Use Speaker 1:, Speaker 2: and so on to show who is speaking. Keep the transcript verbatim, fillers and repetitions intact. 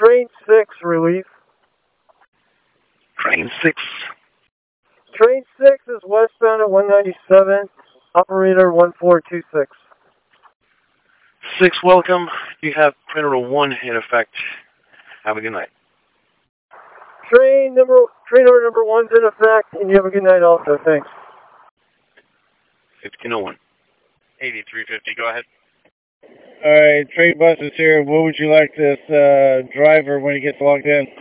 Speaker 1: Train six, relief.
Speaker 2: Train six.
Speaker 1: Train six is westbound at one ninety-seven, operator one four two six.
Speaker 2: six, welcome. You have Printer one in effect. Have a good night.
Speaker 1: Train number, train order number one's in effect, and you have a good night also. Thanks.
Speaker 2: fifteen oh one. eighty-three fifty, go ahead.
Speaker 3: All right, train bus is here. What would you like this uh, driver when he gets logged in?